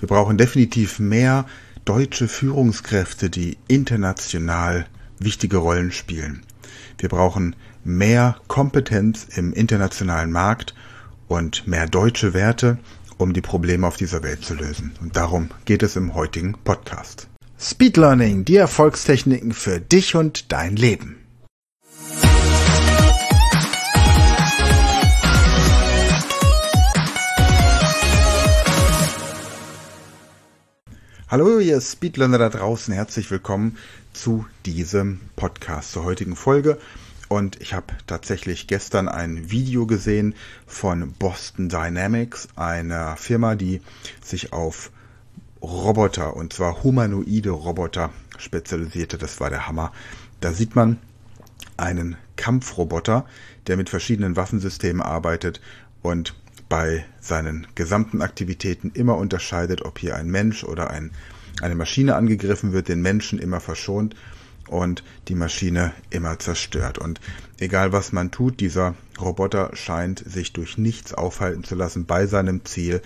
Wir brauchen definitiv mehr deutsche Führungskräfte, die international wichtige Rollen spielen. Wir brauchen mehr Kompetenz im internationalen Markt und mehr deutsche Werte, um die Probleme auf dieser Welt zu lösen. Und darum geht es im heutigen Podcast. Speed Learning, die Erfolgstechniken für dich und dein Leben. Hallo ihr Speedlearner da draußen, herzlich willkommen zu diesem Podcast, zur heutigen Folge. Und ich habe tatsächlich gestern ein Video gesehen von Boston Dynamics, einer Firma, die sich auf Roboter, und zwar humanoide Roboter, spezialisierte. Das war der Hammer. Da sieht man einen Kampfroboter, der mit verschiedenen Waffensystemen arbeitet und bei seinen gesamten Aktivitäten immer unterscheidet, ob hier ein Mensch oder eine Maschine angegriffen wird, den Menschen immer verschont und die Maschine immer zerstört. Und egal was man tut, dieser Roboter scheint sich durch nichts aufhalten zu lassen bei seinem Ziel,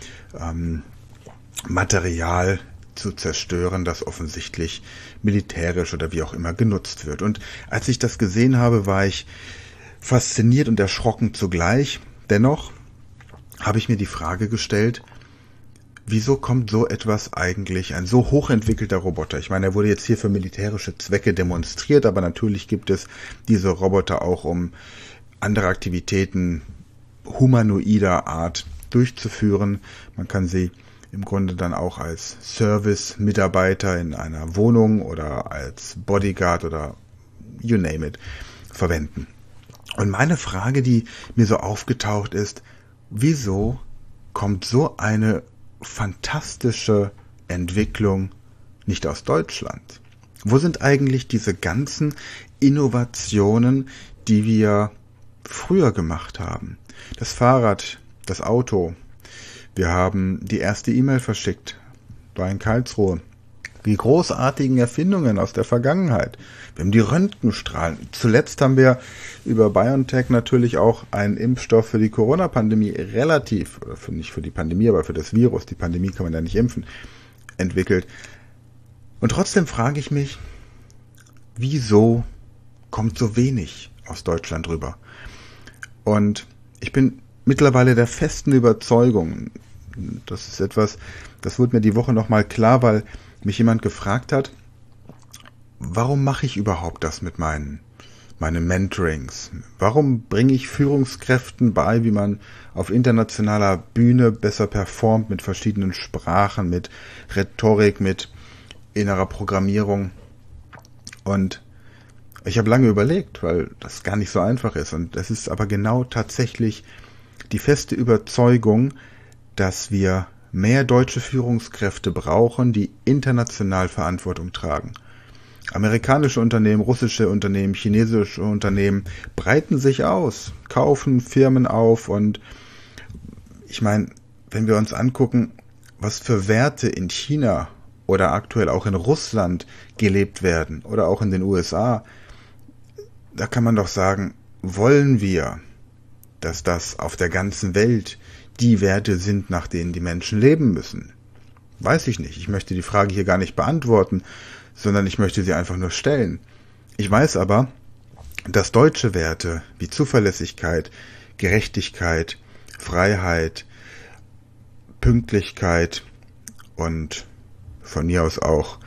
Material zu zerstören, das offensichtlich militärisch oder wie auch immer genutzt wird. Und als ich das gesehen habe, war ich fasziniert und erschrocken zugleich. Dennoch habe ich mir die Frage gestellt, wieso kommt so etwas eigentlich, ein so hochentwickelter Roboter? Ich meine, er wurde jetzt hier für militärische Zwecke demonstriert, aber natürlich gibt es diese Roboter auch, um andere Aktivitäten humanoider Art durchzuführen. Man kann sie im Grunde dann auch als Service-Mitarbeiter in einer Wohnung oder als Bodyguard oder you name it verwenden. Und meine Frage, die mir so aufgetaucht ist, wieso kommt so eine fantastische Entwicklung nicht aus Deutschland? Wo sind eigentlich diese ganzen Innovationen, die wir früher gemacht haben? Das Fahrrad, das Auto. Wir haben die erste E-Mail verschickt, war in Karlsruhe. Die großartigen Erfindungen aus der Vergangenheit. Wir haben die Röntgenstrahlen. Zuletzt haben wir über BioNTech natürlich auch einen Impfstoff für die Corona-Pandemie nicht für die Pandemie, aber für das Virus, die Pandemie kann man ja nicht impfen, entwickelt. Und trotzdem frage ich mich, wieso kommt so wenig aus Deutschland rüber? Und ich bin mittlerweile der festen Überzeugung, das ist etwas, das wurde mir die Woche nochmal klar, weil mich jemand gefragt hat, warum mache ich überhaupt das mit meinen Mentorings? Warum bringe ich Führungskräften bei, wie man auf internationaler Bühne besser performt mit verschiedenen Sprachen, mit Rhetorik, mit innerer Programmierung? Und ich habe lange überlegt, weil das gar nicht so einfach ist. Und das ist aber genau tatsächlich die feste Überzeugung, dass wir mehr deutsche Führungskräfte brauchen, die international Verantwortung tragen. Amerikanische Unternehmen, russische Unternehmen, chinesische Unternehmen breiten sich aus, kaufen Firmen auf und ich meine, wenn wir uns angucken, was für Werte in China oder aktuell auch in Russland gelebt werden oder auch in den USA, da kann man doch sagen, wollen wir, dass das auf der ganzen Welt die Werte sind, nach denen die Menschen leben müssen? Weiß ich nicht. Ich möchte die Frage hier gar nicht beantworten, sondern ich möchte sie einfach nur stellen. Ich weiß aber, dass deutsche Werte wie Zuverlässigkeit, Gerechtigkeit, Freiheit, Pünktlichkeit und von mir aus auch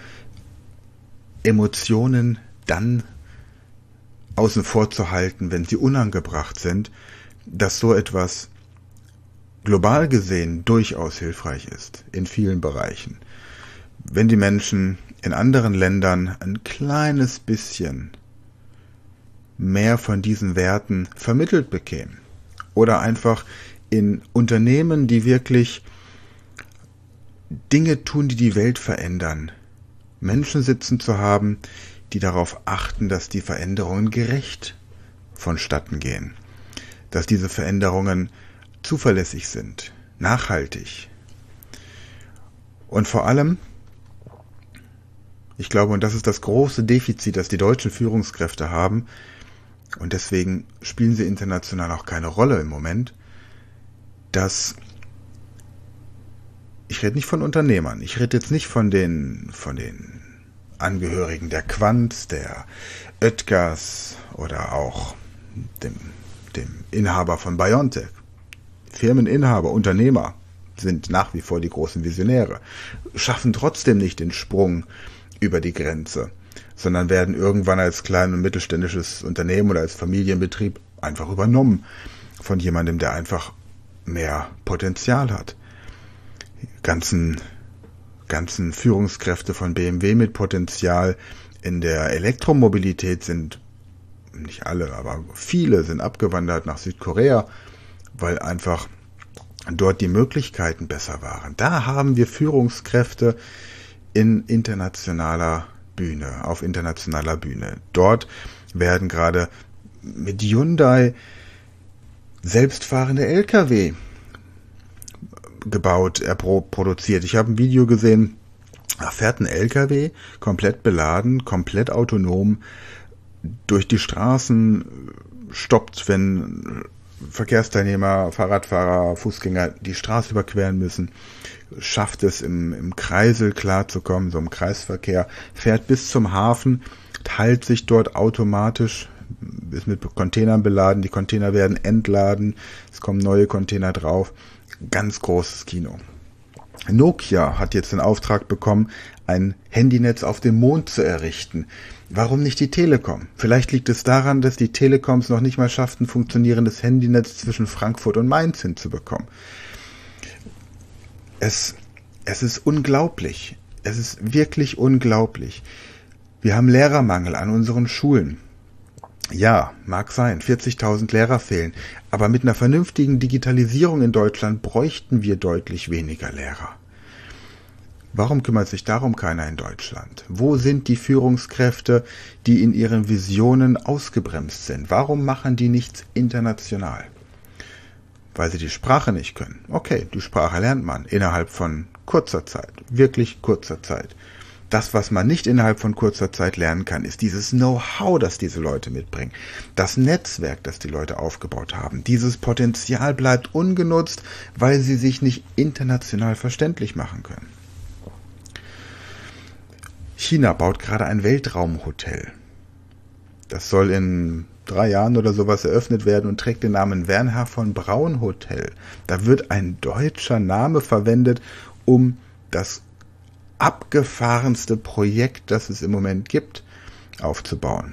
Emotionen dann außen vor zu halten, wenn sie unangebracht sind, dass so etwas global gesehen durchaus hilfreich ist, in vielen Bereichen. Wenn die Menschen in anderen Ländern ein kleines bisschen mehr von diesen Werten vermittelt bekämen oder einfach in Unternehmen, die wirklich Dinge tun, die die Welt verändern, Menschen sitzen zu haben, die darauf achten, dass die Veränderungen gerecht vonstatten gehen, dass diese Veränderungen zuverlässig sind, nachhaltig. Und vor allem, ich glaube, und das ist das große Defizit, das die deutschen Führungskräfte haben, und deswegen spielen sie international auch keine Rolle im Moment, dass ich rede nicht von Unternehmern, ich rede jetzt nicht von den Angehörigen der Quanz, der Oetkers oder auch dem Inhaber von BioNTech. Firmeninhaber, Unternehmer sind nach wie vor die großen Visionäre, schaffen trotzdem nicht den Sprung über die Grenze, sondern werden irgendwann als klein- und mittelständisches Unternehmen oder als Familienbetrieb einfach übernommen von jemandem, der einfach mehr Potenzial hat. Ganzen Führungskräfte von BMW mit Potenzial in der Elektromobilität sind, nicht alle, aber viele sind abgewandert nach Südkorea, weil einfach dort die Möglichkeiten besser waren. Da haben wir Führungskräfte auf internationaler Bühne. Dort werden gerade mit Hyundai selbstfahrende LKW gebaut, produziert. Ich habe ein Video gesehen, da fährt ein LKW komplett beladen, komplett autonom durch die Straßen, stoppt, wenn Verkehrsteilnehmer, Fahrradfahrer, Fußgänger die Straße überqueren müssen, schafft es im Kreisel klarzukommen, so im Kreisverkehr, fährt bis zum Hafen, teilt sich dort automatisch, ist mit Containern beladen, die Container werden entladen, es kommen neue Container drauf, ganz großes Kino. Nokia hat jetzt den Auftrag bekommen, ein Handynetz auf dem Mond zu errichten. Warum nicht die Telekom? Vielleicht liegt es daran, dass die Telekoms noch nicht mal schafften, ein funktionierendes Handynetz zwischen Frankfurt und Mainz hinzubekommen. Es ist unglaublich. Es ist wirklich unglaublich. Wir haben Lehrermangel an unseren Schulen. Ja, mag sein, 40.000 Lehrer fehlen. Aber mit einer vernünftigen Digitalisierung in Deutschland bräuchten wir deutlich weniger Lehrer. Warum kümmert sich darum keiner in Deutschland? Wo sind die Führungskräfte, die in ihren Visionen ausgebremst sind? Warum machen die nichts international? Weil sie die Sprache nicht können. Okay, die Sprache lernt man innerhalb von kurzer Zeit, wirklich kurzer Zeit. Das, was man nicht innerhalb von kurzer Zeit lernen kann, ist dieses Know-how, das diese Leute mitbringen. Das Netzwerk, das die Leute aufgebaut haben. Dieses Potenzial bleibt ungenutzt, weil sie sich nicht international verständlich machen können. China baut gerade ein Weltraumhotel. Das soll in 3 Jahren oder sowas eröffnet werden und trägt den Namen Wernher von Braun Hotel. Da wird ein deutscher Name verwendet, um das abgefahrenste Projekt, das es im Moment gibt, aufzubauen.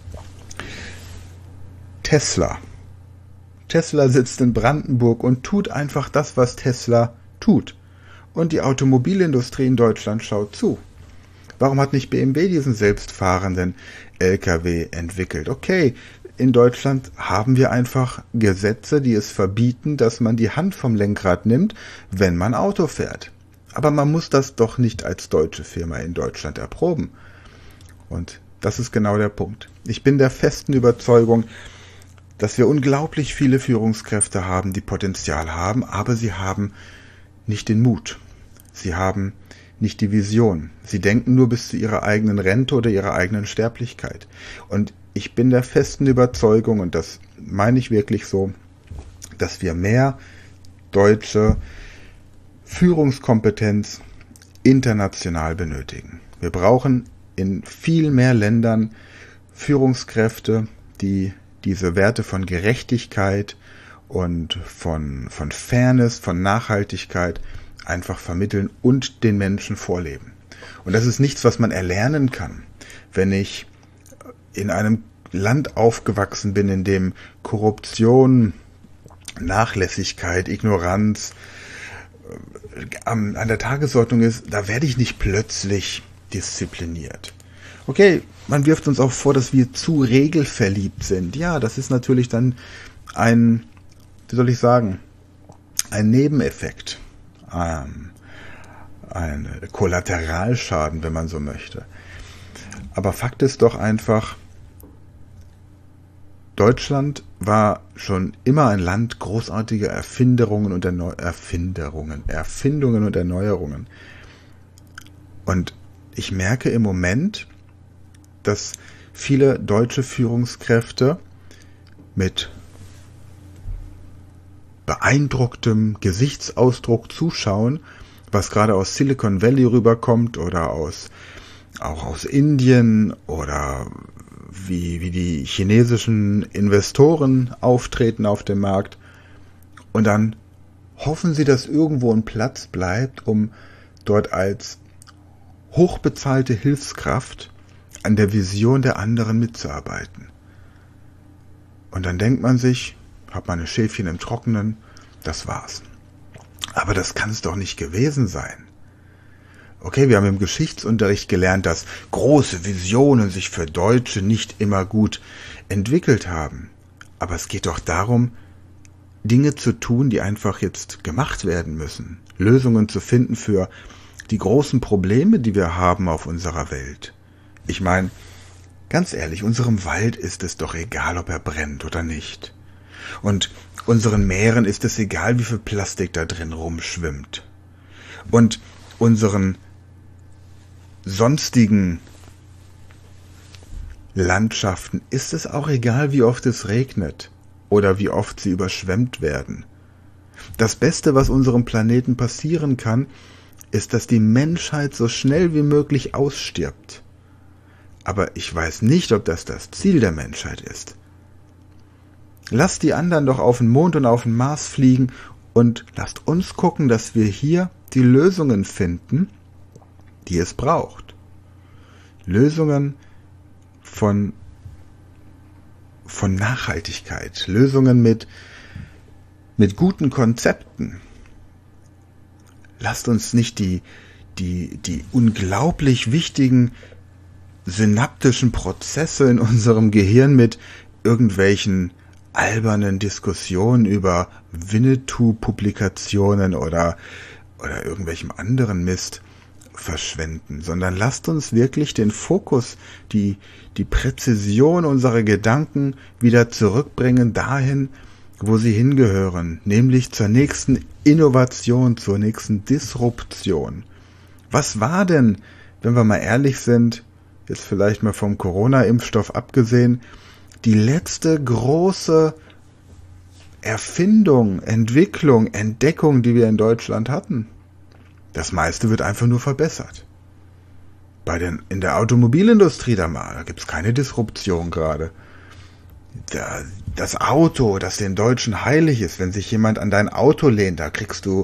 Tesla. Tesla sitzt in Brandenburg und tut einfach das, was Tesla tut. Und die Automobilindustrie in Deutschland schaut zu. Warum hat nicht BMW diesen selbstfahrenden LKW entwickelt? Okay, in Deutschland haben wir einfach Gesetze, die es verbieten, dass man die Hand vom Lenkrad nimmt, wenn man Auto fährt. Aber man muss das doch nicht als deutsche Firma in Deutschland erproben. Und das ist genau der Punkt. Ich bin der festen Überzeugung, dass wir unglaublich viele Führungskräfte haben, die Potenzial haben, aber sie haben nicht den Mut. Sie haben nicht die Vision. Sie denken nur bis zu ihrer eigenen Rente oder ihrer eigenen Sterblichkeit. Und ich bin der festen Überzeugung, und das meine ich wirklich so, dass wir mehr deutsche Führungskompetenz international benötigen. Wir brauchen in viel mehr Ländern Führungskräfte, die diese Werte von Gerechtigkeit und von Fairness, von Nachhaltigkeit einfach vermitteln und den Menschen vorleben. Und das ist nichts, was man erlernen kann. Wenn ich in einem Land aufgewachsen bin, in dem Korruption, Nachlässigkeit, Ignoranz an der Tagesordnung ist, da werde ich nicht plötzlich diszipliniert. Okay, man wirft uns auch vor, dass wir zu regelverliebt sind. Ja, das ist natürlich dann ein Nebeneffekt. Ein Kollateralschaden, wenn man so möchte. Aber Fakt ist doch einfach, Deutschland war schon immer ein Land großartiger Erfindungen und Erneuerungen. Und ich merke im Moment, dass viele deutsche Führungskräfte mit beeindrucktem Gesichtsausdruck zuschauen, was gerade aus Silicon Valley rüberkommt oder auch aus Indien oder wie die chinesischen Investoren auftreten auf dem Markt. Und dann hoffen sie, dass irgendwo ein Platz bleibt, um dort als hochbezahlte Hilfskraft an der Vision der anderen mitzuarbeiten. Und dann denkt man sich, hat man ein Schäfchen im Trockenen, das war's. Aber das kann es doch nicht gewesen sein. Okay, wir haben im Geschichtsunterricht gelernt, dass große Visionen sich für Deutsche nicht immer gut entwickelt haben. Aber es geht doch darum, Dinge zu tun, die einfach jetzt gemacht werden müssen. Lösungen zu finden für die großen Probleme, die wir haben auf unserer Welt. Ich meine, ganz ehrlich, unserem Wald ist es doch egal, ob er brennt oder nicht. Und unseren Meeren ist es egal, wie viel Plastik da drin rumschwimmt. Und unseren sonstigen Landschaften ist es auch egal, wie oft es regnet oder wie oft sie überschwemmt werden. Das Beste, was unserem Planeten passieren kann, ist, dass die Menschheit so schnell wie möglich ausstirbt. Aber ich weiß nicht, ob das Ziel der Menschheit ist. Lasst die anderen doch auf den Mond und auf den Mars fliegen und lasst uns gucken, dass wir hier die Lösungen finden, die es braucht. Lösungen von Nachhaltigkeit, Lösungen mit guten Konzepten. Lasst uns nicht die unglaublich wichtigen synaptischen Prozesse in unserem Gehirn mit irgendwelchen albernen Diskussionen über Winnetou-Publikationen oder irgendwelchem anderen Mist verschwenden, sondern lasst uns wirklich den Fokus, die Präzision unserer Gedanken wieder zurückbringen dahin, wo sie hingehören, nämlich zur nächsten Innovation, zur nächsten Disruption. Was war denn, wenn wir mal ehrlich sind, jetzt vielleicht mal vom Corona-Impfstoff abgesehen, die letzte große Erfindung, Entwicklung, Entdeckung, die wir in Deutschland hatten? Das meiste wird einfach nur verbessert. In der Automobilindustrie da gibt's keine Disruption gerade. Das Auto, das den Deutschen heilig ist, wenn sich jemand an dein Auto lehnt, da kriegst du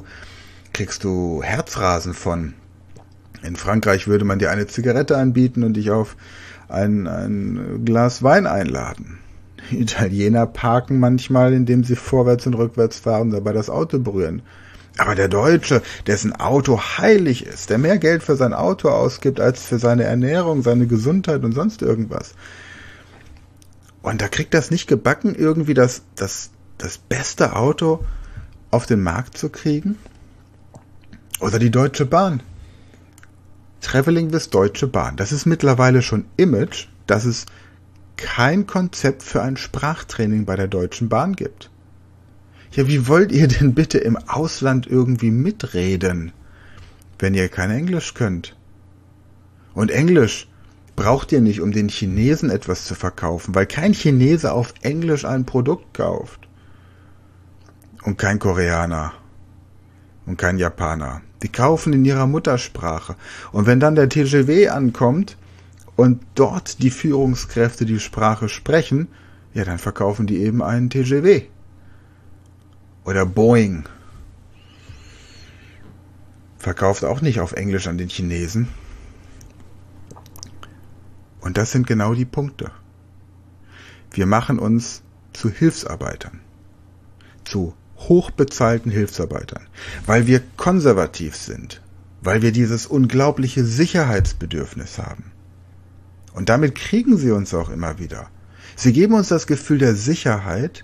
Herzrasen von. In Frankreich würde man dir eine Zigarette anbieten und dich auf ein Glas Wein einladen. Die Italiener parken manchmal, indem sie vorwärts und rückwärts fahren, dabei das Auto berühren. Aber der Deutsche, dessen Auto heilig ist, der mehr Geld für sein Auto ausgibt als für seine Ernährung, seine Gesundheit und sonst irgendwas. Und da kriegt das nicht gebacken, irgendwie das beste Auto auf den Markt zu kriegen? Oder die Deutsche Bahn. Traveling with Deutsche Bahn. Das ist mittlerweile schon Image, dass es kein Konzept für ein Sprachtraining bei der Deutschen Bahn gibt. Ja, wie wollt ihr denn bitte im Ausland irgendwie mitreden, wenn ihr kein Englisch könnt? Und Englisch braucht ihr nicht, um den Chinesen etwas zu verkaufen, weil kein Chinese auf Englisch ein Produkt kauft. Und kein Koreaner. Und kein Japaner. Die kaufen in ihrer Muttersprache. Und wenn dann der TGW ankommt und dort die Führungskräfte die Sprache sprechen, ja, dann verkaufen die eben einen TGW. Oder Boeing. Verkauft auch nicht auf Englisch an den Chinesen. Und das sind genau die Punkte. Wir machen uns zu Hilfsarbeitern. Zu hochbezahlten Hilfsarbeitern. Weil wir konservativ sind. Weil wir dieses unglaubliche Sicherheitsbedürfnis haben. Und damit kriegen sie uns auch immer wieder. Sie geben uns das Gefühl der Sicherheit,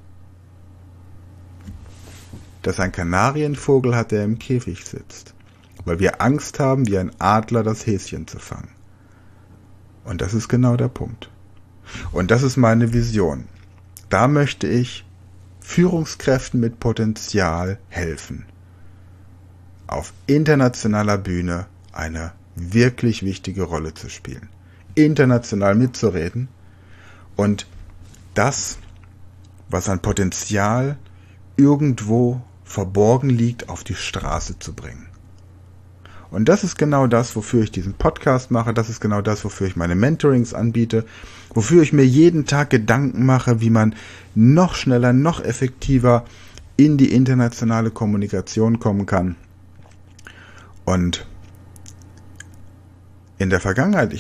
dass ein Kanarienvogel hat, der im Käfig sitzt. Weil wir Angst haben, wie ein Adler das Häschen zu fangen. Und das ist genau der Punkt. Und das ist meine Vision. Da möchte ich Führungskräften mit Potenzial helfen. Auf internationaler Bühne eine wirklich wichtige Rolle zu spielen. International mitzureden und das, was an Potenzial irgendwo verborgen liegt, auf die Straße zu bringen. Und das ist genau das, wofür ich diesen Podcast mache. Das ist genau das, wofür ich meine Mentorings anbiete. Wofür ich mir jeden Tag Gedanken mache, wie man noch schneller, noch effektiver in die internationale Kommunikation kommen kann. Und in der Vergangenheit,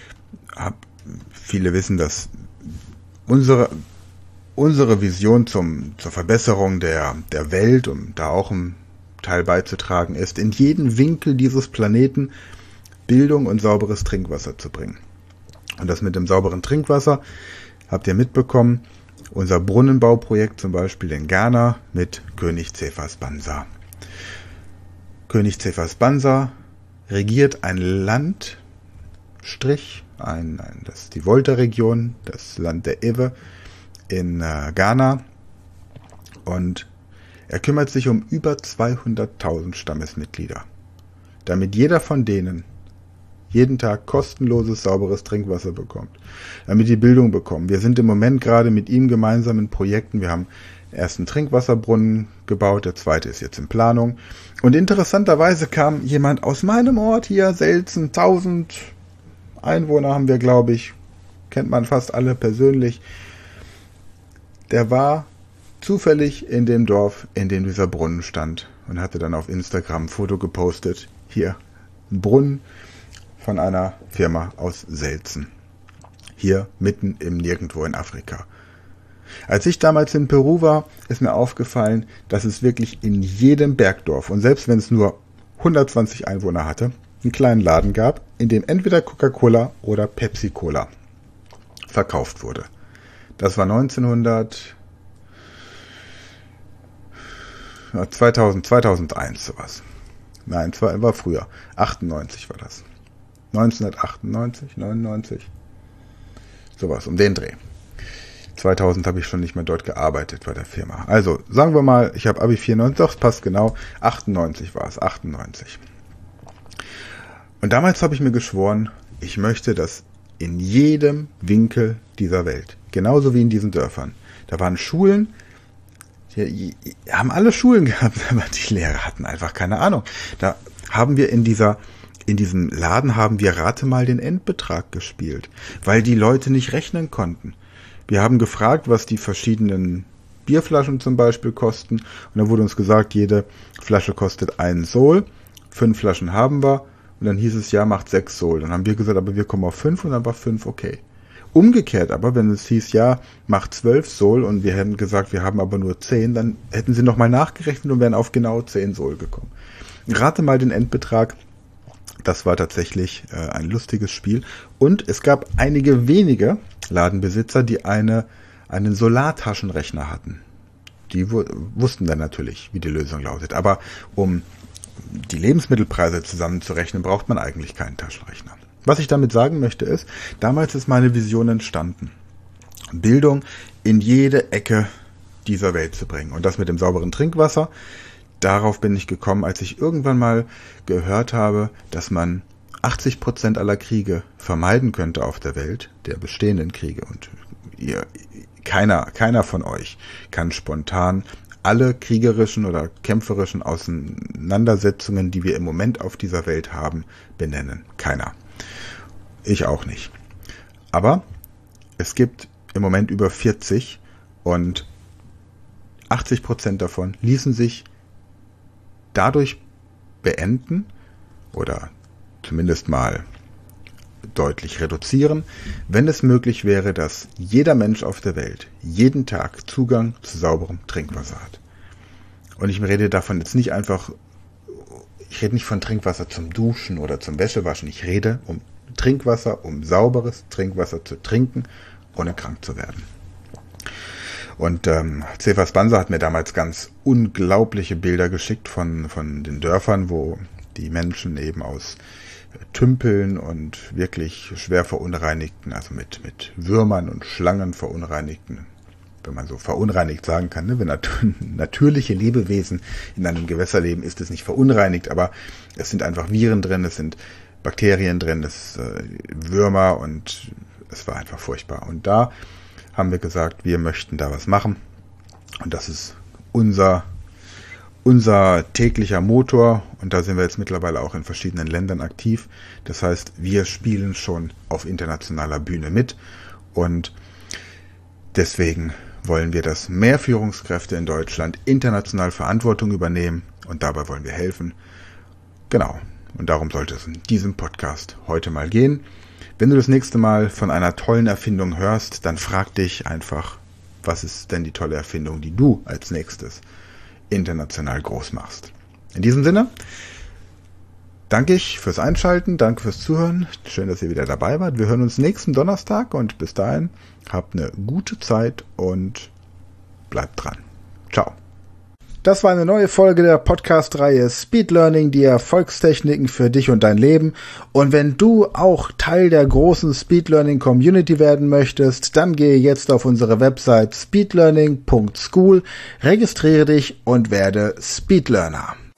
viele wissen, dass unsere Vision zur Verbesserung der Welt, um da auch einen Teil beizutragen, ist, in jeden Winkel dieses Planeten Bildung und sauberes Trinkwasser zu bringen. Und das mit dem sauberen Trinkwasser habt ihr mitbekommen, unser Brunnenbauprojekt zum Beispiel in Ghana mit König Cephas Banza. König Cephas Banza regiert ein Landstrich, das ist die Volta-Region, das Land der Ewe in Ghana, und er kümmert sich um über 200.000 Stammesmitglieder, damit jeder von denen jeden Tag kostenloses, sauberes Trinkwasser bekommt, damit die Bildung bekommen. Wir sind im Moment gerade mit ihm gemeinsam in Projekten. Wir haben erst einen Trinkwasserbrunnen gebaut, der zweite ist jetzt in Planung. Und interessanterweise kam jemand aus meinem Ort hier, Selzen, 1000 Einwohner haben wir, glaube ich, kennt man fast alle persönlich. Der war zufällig in dem Dorf, in dem dieser Brunnen stand, und hatte dann auf Instagram ein Foto gepostet. Hier, ein Brunnen von einer Firma aus Selzen. Hier mitten im Nirgendwo in Afrika. Als ich damals in Peru war, ist mir aufgefallen, dass es wirklich in jedem Bergdorf, und selbst wenn es nur 120 Einwohner hatte, einen kleinen Laden gab, in dem entweder Coca-Cola oder Pepsi-Cola verkauft wurde. Das war 2001 sowas. Nein, war früher. 98 war das. 1998, 99. Sowas, um den Dreh. 2000 habe ich schon nicht mehr dort gearbeitet bei der Firma. Also, sagen wir mal, ich habe Abi 94, doch, das passt genau. 98 war es, 98. Und damals habe ich mir geschworen, ich möchte, dass in jedem Winkel dieser Welt, genauso wie in diesen Dörfern, da waren Schulen, die haben alle Schulen gehabt, aber die Lehrer hatten einfach keine Ahnung. Da haben wir in diesem Laden haben wir Rate mal den Endbetrag gespielt, weil die Leute nicht rechnen konnten. Wir haben gefragt, was die verschiedenen Bierflaschen zum Beispiel kosten, und da wurde uns gesagt, jede Flasche kostet 1 Sol, 5 Flaschen haben wir, und dann hieß es, ja, macht 6 Sol. Dann haben wir gesagt, aber wir kommen auf 5, und dann war 5 okay. Umgekehrt aber, wenn es hieß, ja, macht 12 Sol, und wir hätten gesagt, wir haben aber nur 10, dann hätten sie nochmal nachgerechnet und wären auf genau 10 Sol gekommen. Rate mal den Endbetrag. Das war tatsächlich ein lustiges Spiel. Und es gab einige wenige Ladenbesitzer, die einen Solartaschenrechner hatten. Die wussten dann natürlich, wie die Lösung lautet. Aber um die Lebensmittelpreise zusammenzurechnen, braucht man eigentlich keinen Taschenrechner. Was ich damit sagen möchte ist, damals ist meine Vision entstanden, Bildung in jede Ecke dieser Welt zu bringen. Und das mit dem sauberen Trinkwasser, darauf bin ich gekommen, als ich irgendwann mal gehört habe, dass man 80% aller Kriege vermeiden könnte auf der Welt, der bestehenden Kriege. Und keiner von euch kann spontan alle kriegerischen oder kämpferischen Auseinandersetzungen, die wir im Moment auf dieser Welt haben, benennen. Keiner. Ich auch nicht. Aber es gibt im Moment über 40, und 80% davon ließen sich dadurch beenden oder zumindest mal deutlich reduzieren, wenn es möglich wäre, dass jeder Mensch auf der Welt jeden Tag Zugang zu sauberem Trinkwasser hat. Und ich rede davon jetzt nicht einfach, ich rede nicht von Trinkwasser zum Duschen oder zum Wäschewaschen, ich rede um Trinkwasser, um sauberes Trinkwasser zu trinken, ohne krank zu werden. Und Cephas Banza hat mir damals ganz unglaubliche Bilder geschickt von den Dörfern, wo die Menschen eben aus Tümpeln und wirklich schwer verunreinigten, also mit Würmern und Schlangen verunreinigten, wenn man so verunreinigt sagen kann, ne? Wenn natürliche Lebewesen in einem Gewässer leben, ist es nicht verunreinigt, aber es sind einfach Viren drin, es sind Bakterien drin, es Würmer, und es war einfach furchtbar. Und da haben wir gesagt, wir möchten da was machen, und das ist unser unser täglicher Motor, und da sind wir jetzt mittlerweile auch in verschiedenen Ländern aktiv. Das heißt, wir spielen schon auf internationaler Bühne mit und deswegen wollen wir, dass mehr Führungskräfte in Deutschland international Verantwortung übernehmen und dabei wollen wir helfen. Genau, und darum sollte es in diesem Podcast heute mal gehen. Wenn du das nächste Mal von einer tollen Erfindung hörst, dann frag dich einfach, was ist denn die tolle Erfindung, die du als nächstes international groß machst. In diesem Sinne, danke ich fürs Einschalten, danke fürs Zuhören. Schön, dass ihr wieder dabei wart. Wir hören uns nächsten Donnerstag und bis dahin habt eine gute Zeit und bleibt dran. Ciao. Das war eine neue Folge der Podcast-Reihe Speed Learning, die Erfolgstechniken für dich und dein Leben. Und wenn du auch Teil der großen Speed Learning Community werden möchtest, dann gehe jetzt auf unsere Website speedlearning.school, registriere dich und werde Speed Learner.